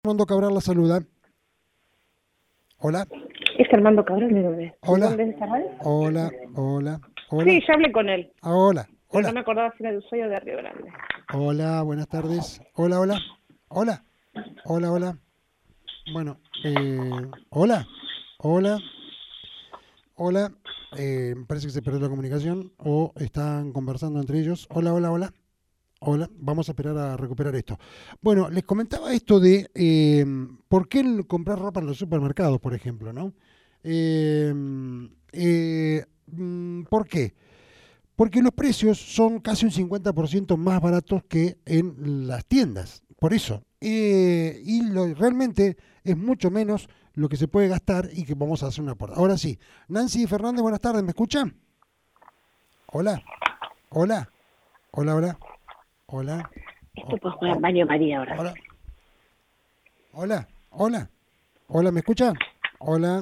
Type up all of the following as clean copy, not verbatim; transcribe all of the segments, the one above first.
Armando Cabral la saluda. Hola. Es Armando Cabral, ¿de dónde? Hola. ¿De dónde es esta radio? Hola. Sí, ya hablé con él. Hola. Pero no me acordaba si era de Ushuaia o de Río Grande. Hola, buenas tardes. Hola. Bueno, hola. Me parece que se perdió la comunicación o están conversando entre ellos. Hola. Vamos a esperar a recuperar esto. Bueno, les comentaba esto de por qué comprar ropa en los supermercados, por ejemplo, ¿no? ¿Por qué? Porque los precios son casi un 50% más baratos que en las tiendas. Por eso. Realmente es mucho menos lo que se puede gastar y que vamos a hacer una aporte. Ahora sí. Nancy Fernández, buenas tardes. ¿Me escuchan? Hola. Esto puede jugar al baño María ahora. Hola, ¿me escuchan? Hola.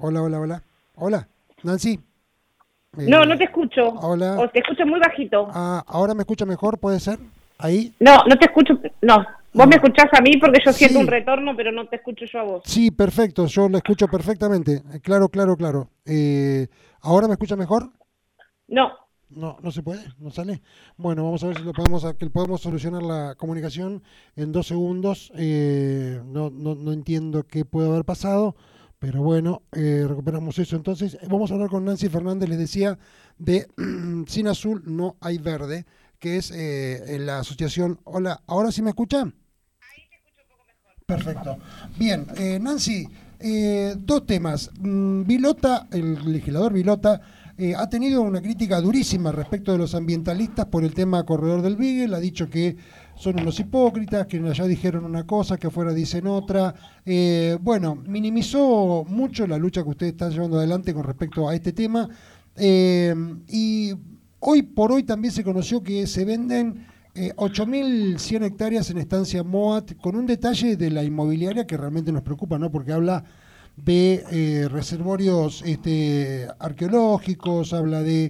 Nancy. No te escucho. Hola. O te escucho muy bajito. ¿Ahora me escucha mejor? ¿Puede ser? ¿Ahí? No te escucho. No. Vos me escuchás a mí porque yo siento un retorno, pero no te escucho yo a vos. Sí, perfecto. Yo lo escucho perfectamente. Claro. ¿Ahora me escucha mejor? No se puede, no sale. Bueno, vamos a ver si podemos solucionar la comunicación en 2 segundos. No entiendo qué puede haber pasado, pero bueno, recuperamos eso. Entonces, vamos a hablar con Nancy Fernández, les decía, de Sin Azul No Hay Verde, que es la asociación. Hola, ¿ahora sí me escuchan? Ahí te escucho un poco mejor. Perfecto. Bien, Nancy, 2 temas. Vilota, el legislador Vilota, ha tenido una crítica durísima respecto de los ambientalistas por el tema Corredor del Beagle. Ha dicho que son unos hipócritas, que allá dijeron una cosa, que afuera dicen otra. Minimizó mucho la lucha que ustedes están llevando adelante con respecto a este tema. Y hoy por hoy también se conoció que se venden 8.100 hectáreas en estancia Moat, con un detalle de la inmobiliaria que realmente nos preocupa, ¿no? Porque habla de reservorios arqueológicos, habla de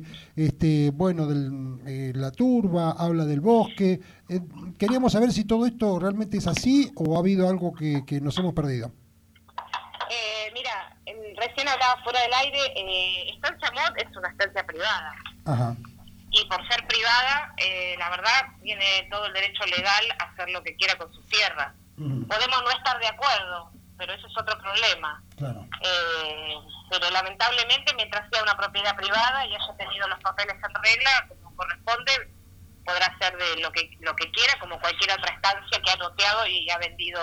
la turba, habla del bosque. Queríamos saber si todo esto realmente es así o ha habido algo que nos hemos perdido. Mira, recién hablaba fuera del aire, Estancia Mot es una estancia privada. Ajá. Y por ser privada, la verdad, tiene todo el derecho legal a hacer lo que quiera con sus tierras. Uh-huh. Podemos no estar de acuerdo, pero eso es otro problema. Claro. Pero lamentablemente, mientras sea una propiedad privada y haya tenido los papeles en regla, como corresponde, podrá hacer de lo que quiera, como cualquier otra estancia que ha noteado y ha vendido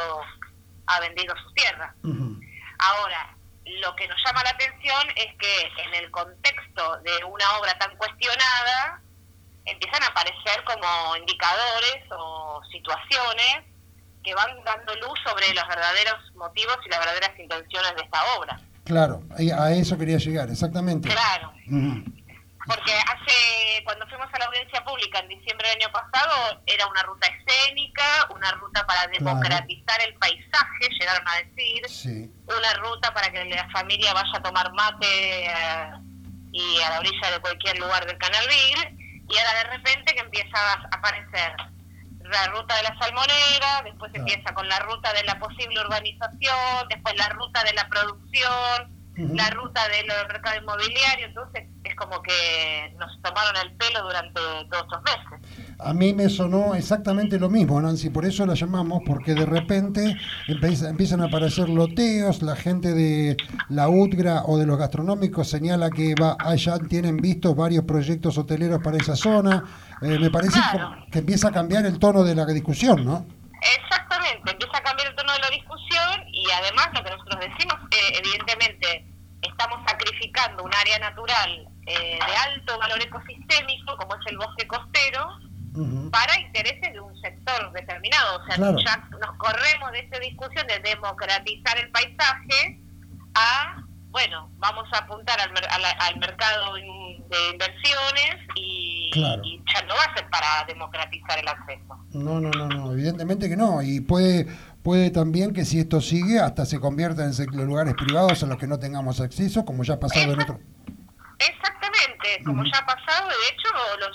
sus tierras. Uh-huh. Ahora, lo que nos llama la atención es que en el contexto de una obra tan cuestionada empiezan a aparecer como indicadores o situaciones que van dando luz sobre los verdaderos motivos y las verdaderas intenciones de esta obra. Claro, a eso quería llegar, exactamente. Claro. Uh-huh. Porque cuando fuimos a la audiencia pública en diciembre del año pasado, era una ruta escénica, una ruta para democratizar el paisaje, llegaron a decir, sí. Una ruta para que la familia vaya a tomar mate y a la orilla de cualquier lugar del Canal Beagle, y ahora de repente que empieza a aparecer la ruta de la Salmonera, después empieza con la ruta de la posible urbanización, después la ruta de la producción, uh-huh. La ruta del mercado inmobiliario. Entonces es como que nos tomaron el pelo durante todos estos meses. A mí me sonó exactamente lo mismo, Nancy, por eso la llamamos, porque de repente empiezan a aparecer loteos, la gente de la UTGRA o de los gastronómicos señala que allá tienen vistos varios proyectos hoteleros para esa zona. Me parece que empieza a cambiar el tono de la discusión, ¿no? Exactamente, empieza a cambiar el tono de la discusión y además lo que nosotros decimos, evidentemente estamos sacrificando un área natural de alto valor ecosistémico como es el bosque costero, uh-huh. Para intereses de un sector determinado. O sea, claro. Ya nos corremos de esta discusión de democratizar el paisaje a, bueno, vamos a apuntar al mercado de inversiones y ya no va a ser para democratizar el acceso. No, evidentemente que no. Y puede también que si esto sigue hasta se convierta en lugares privados a los que no tengamos acceso, como ya ha pasado en otro. Exactamente, como uh-huh. Ya ha pasado. De hecho,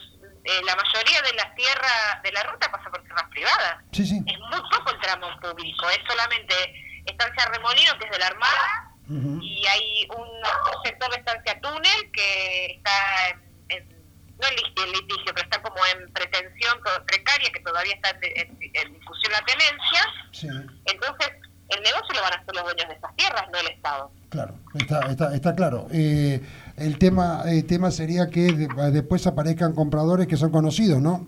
la mayoría de las tierras de la ruta pasa por tierras privadas. Sí. Es muy poco el tramo público, es solamente Estancia Remolino, que es de la Armada, y hay un sector de Estancia Túnel que está no en litigio, pero está como en pretensión precaria, que todavía está en discusión la tenencia. Sí. Entonces, el negocio lo van a hacer los dueños de esas tierras, no el Estado. Claro, está claro. El tema sería que después aparezcan compradores que son conocidos, ¿no?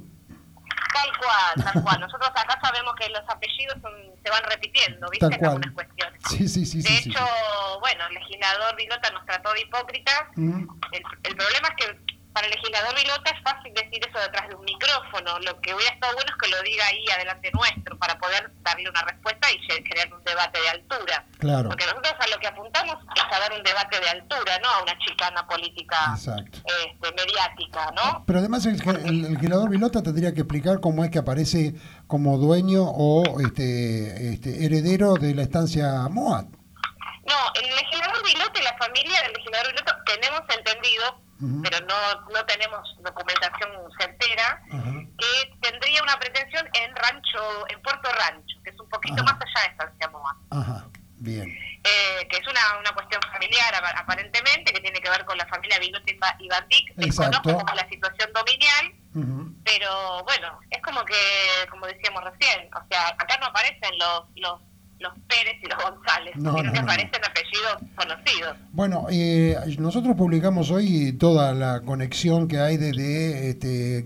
Tal cual. Nosotros acá sabemos que los apellidos se van repitiendo, ¿viste? En algunas cuestiones. Sí. De hecho, bueno, el legislador Vilota nos trató de hipócritas. El problema es que para el legislador Vilota es fácil decir eso detrás de un micrófono. Lo que hubiera estado bueno es que lo diga ahí adelante nuestro para poder darle una respuesta y crear un debate de altura. Claro. Porque nosotros a lo que apuntamos es a dar un debate de altura, no a una chicana política mediática, ¿no? Pero además el legislador Vilota tendría que explicar cómo es que aparece como dueño o heredero de la estancia Moat. No, el legislador Vilota y la familia del legislador Vilota tenemos entendido, pero no tenemos documentación certera, que tendría una pretensión en Puerto Rancho, que es un poquito más allá de Estancia Moa. Bien. Que es una cuestión familiar aparentemente, que tiene que ver con la familia Vilota y Bandic. Desconozco como la situación dominial, pero bueno, es como decíamos recién, o sea, acá no aparecen los Pérez y los González, sino que aparecen apellidos conocidos. Bueno, nosotros publicamos hoy toda la conexión que hay desde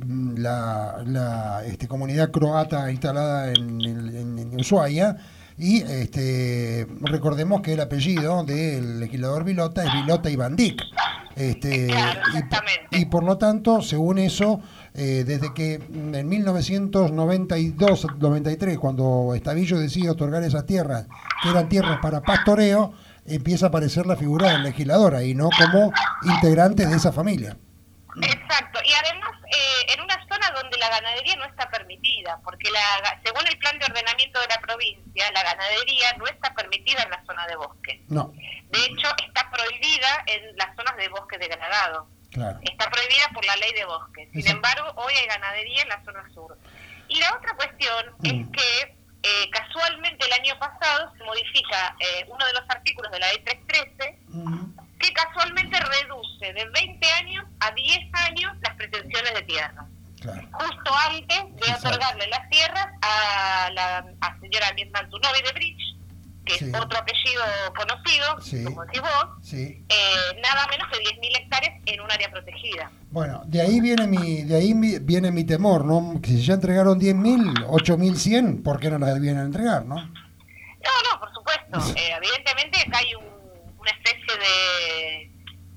la comunidad croata instalada en Ushuaia, y recordemos que el apellido del legislador Vilota es Vilota y Bandic. Claro, y por lo tanto, según eso, desde que en 1992-93, cuando Estavillo decide otorgar esas tierras, que eran tierras para pastoreo, empieza a aparecer la figura del legislador ahí, ¿no? Como integrante de esa familia. Exacto, y además en una zona donde la ganadería no está permitida, porque según el plan de ordenamiento de la provincia, la ganadería no está permitida en la zona de bosque. No. De hecho, está prohibida en las zonas de bosque degradado. Claro. Está prohibida por la ley de bosque. Sin embargo, hoy hay ganadería en la zona sur. Y la otra cuestión es que casualmente el año pasado se modifica uno de los artículos de la ley 313, que casualmente reduce de 20 años a 10 años las pretensiones de tierra. Claro. Justo antes de otorgarle las tierras a señora Mirna Antunovi de Bridge, que es otro apellido conocido, como decís vos, nada menos que 10.000 hectáreas en un área protegida. Bueno, de ahí viene mi temor, ¿no? Que si ya entregaron 10.000, 8.100, ¿por qué no las vienen a entregar, no? No, por supuesto. Evidentemente acá hay una especie de...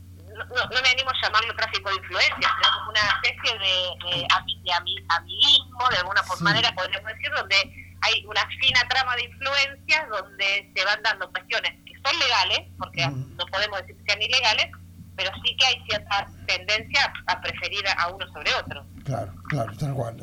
No me animo a llamarlo tráfico de influencias, pero como una especie de amiguismo, de alguna manera podríamos decir, donde hay una fina trama de influencias donde se van dando cuestiones que son legales, porque no podemos decir que sean ilegales, pero sí que hay cierta tendencia a preferir a uno sobre otro. Claro, tal cual.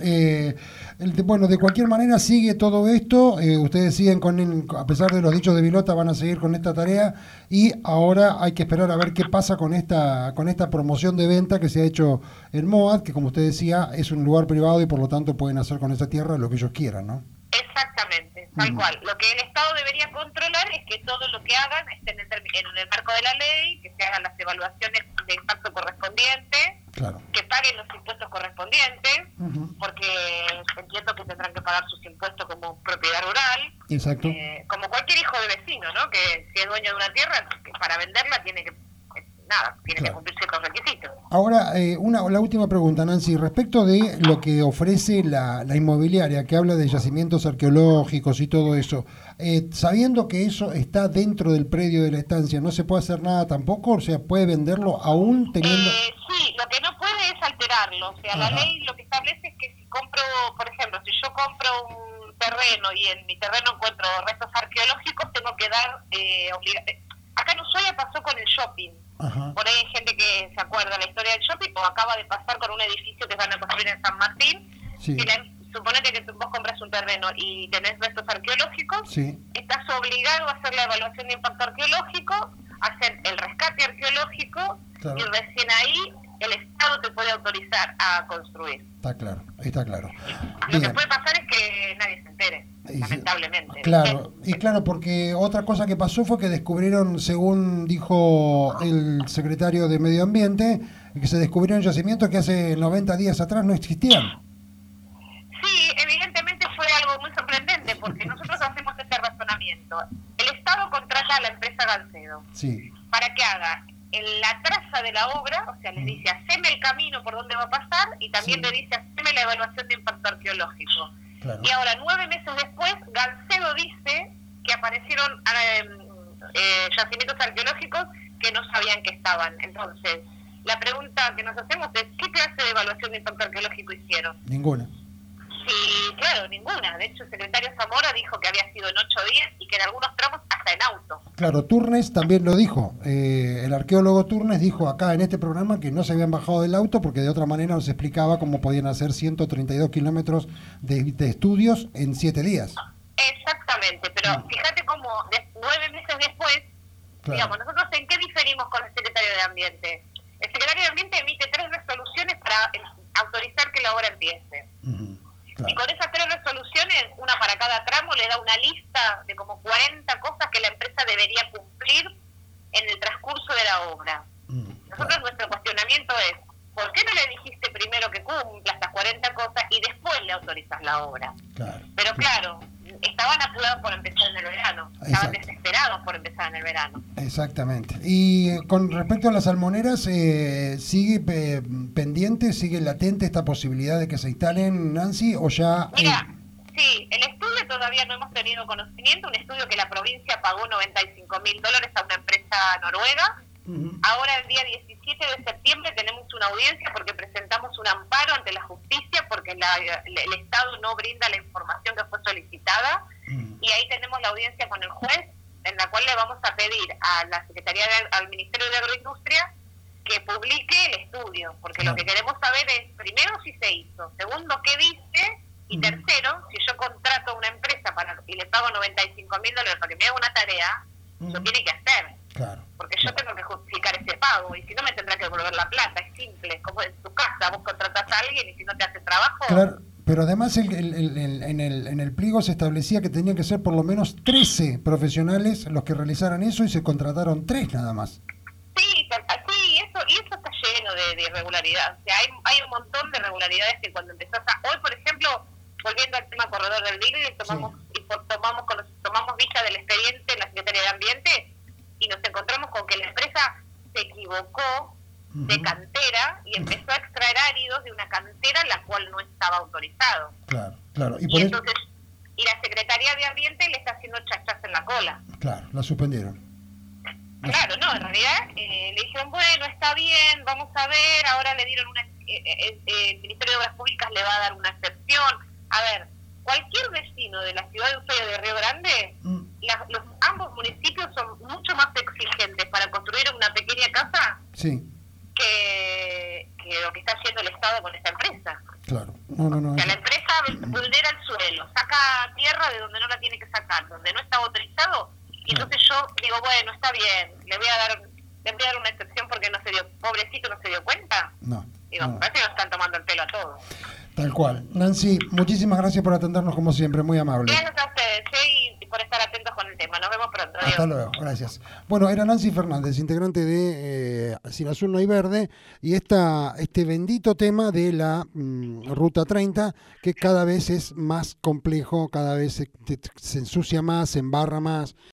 Bueno, de cualquier manera sigue todo esto, ustedes siguen a pesar de los dichos de Vilota, van a seguir con esta tarea, y ahora hay que esperar a ver qué pasa con esta promoción de venta que se ha hecho en Moat, que como usted decía, es un lugar privado y por lo tanto pueden hacer con esa tierra lo que ellos quieran, ¿no? Exactamente, tal cual. Lo que el Estado debería controlar es que todo lo que hagan esté en el marco de la ley, que se hagan las evaluaciones de impacto correspondientes, que paguen los impuestos correspondientes, porque entiendo que tendrán que pagar sus impuestos como propiedad rural. Exacto. Como cualquier hijo de vecino, ¿no? Que si es dueño de una tierra, que para venderla tiene que cumplir ciertos requisitos. Ahora, la última pregunta, Nancy, respecto de lo que ofrece la inmobiliaria, que habla de yacimientos arqueológicos y todo eso, sabiendo que eso está dentro del predio de la estancia, ¿no se puede hacer nada tampoco? O sea, ¿puede venderlo aún teniendo...? Sí, lo que no puede es alterarlo. O sea, la ley lo que establece es que si compro, por ejemplo, si yo compro un terreno y en mi terreno encuentro restos arqueológicos, tengo que dar acá en Ushuaia pasó con el shopping. Por ahí hay gente que se acuerda la historia del shopping, o acaba de pasar con un edificio que van a construir en San Martín. Suponete que vos compras un terreno y tenés restos arqueológicos, estás obligado a hacer la evaluación de impacto arqueológico, hacer el rescate arqueológico, y recién ahí el Estado te puede autorizar a construir. Está claro, está claro. Lo que puede pasar es que nadie se entere, lamentablemente. Claro, y claro, porque otra cosa que pasó fue que descubrieron, según dijo el secretario de Medio Ambiente, que se descubrieron yacimientos que hace 90 días atrás no existían. Sí, evidentemente fue algo muy sorprendente, porque nosotros hacemos ese razonamiento. El Estado contrata a la empresa Gancedo para que haga en la traza de la obra, o sea, les dice, haceme el camino por donde va a pasar, y también le dice, haceme la evaluación de impacto arqueológico. Claro. Y ahora, 9 meses después, Gancedo dice que aparecieron yacimientos arqueológicos que no sabían que estaban. Entonces, la pregunta que nos hacemos es, ¿qué clase de evaluación de impacto arqueológico hicieron? Ninguna. Sí, claro, ninguna. De hecho, el secretario Zamora dijo que había sido en 8 días y que en algunos tramos hasta en auto. Claro, Turnes también lo dijo. El arqueólogo Turnes dijo acá en este programa que no se habían bajado del auto porque de otra manera nos explicaba cómo podían hacer 132 kilómetros de estudios en 7 días. Exactamente, pero fíjate cómo 9 meses después, digamos, nosotros ¿en qué diferimos con el secretario de Ambiente? El secretario de Ambiente emite 3 resoluciones para autorizar que la obra empiece. Claro. Y con esas 3 resoluciones, una para cada tramo, le da una lista de como 40 cosas que la empresa debería cumplir en el transcurso de la obra. Nosotros nuestro cuestionamiento es, ¿por qué no le dijiste primero que cumpla estas 40 cosas y después le autorizas la obra? Claro. Pero claro, estaban apurados por empezar en el verano, estaban desesperados por empezar en el verano. Exactamente. Y con respecto a las salmoneras, ¿sigue pendiente, sigue latente esta posibilidad de que se instalen, Nancy, o ya...? Mira, sí, el estudio todavía no hemos tenido conocimiento, un estudio que la provincia pagó $95.000 a una empresa noruega. Ahora el día 17 de septiembre tenemos una audiencia porque presentamos un amparo ante la justicia porque el Estado no brinda la información que fue solicitada y ahí tenemos la audiencia con el juez en la cual le vamos a pedir a la Secretaría al Ministerio de Agroindustria que publique el estudio, porque lo que queremos saber es primero si se hizo, segundo qué dice y tercero, si yo contrato a una empresa y le pago $95.000 para que me haga una tarea, lo tiene que hacer. Claro. Porque yo tengo que justificar ese pago y si no me tendrá que devolver la plata, es simple, como en tu casa, vos contratás a alguien y si no te hace trabajo... Claro, pero además en el pliego se establecía que tenían que ser por lo menos 13 profesionales los que realizaran eso y se contrataron 3 nada más. Sí, eso está lleno de irregularidad. O sea, hay un montón de irregularidades que cuando empezás hoy, por ejemplo, volviendo al tema corredor del Ligre, tomamos vista del expediente en la Secretaría de Ambiente y nos encontramos con que la empresa se equivocó de cantera y empezó a extraer áridos de una cantera la cual no estaba autorizado. Claro. Y entonces, la Secretaría de Ambiente le está haciendo chachas en la cola. Claro, la suspendieron. Claro, no, en realidad le dijeron, bueno, está bien, vamos a ver, ahora le dieron el Ministerio de Obras Públicas le va a dar una excepción. A ver, cualquier vecino de la ciudad de Ushuaia de Río Grande, ambos municipios son mucho más exigentes para construir una pequeña casa que lo que está haciendo el Estado con esta empresa. Claro, no. O sea, la empresa vulnera el suelo, saca tierra de donde no la tiene que sacar, donde no está autorizado, y entonces yo digo, bueno, está bien, le voy a dar una excepción porque no se dio, pobrecito no se dio cuenta. Digo, parece que nos están tomando el pelo a todos. Tal cual. Nancy, muchísimas gracias por atendernos como siempre, muy amable. Gracias a ustedes y por estar atentos con el tema. Nos vemos pronto. Adiós. Hasta luego, gracias. Bueno, era Nancy Fernández, integrante de Sin Azul No Hay Verde, y este bendito tema de la Ruta 30, que cada vez es más complejo, cada vez se ensucia más, se embarra más.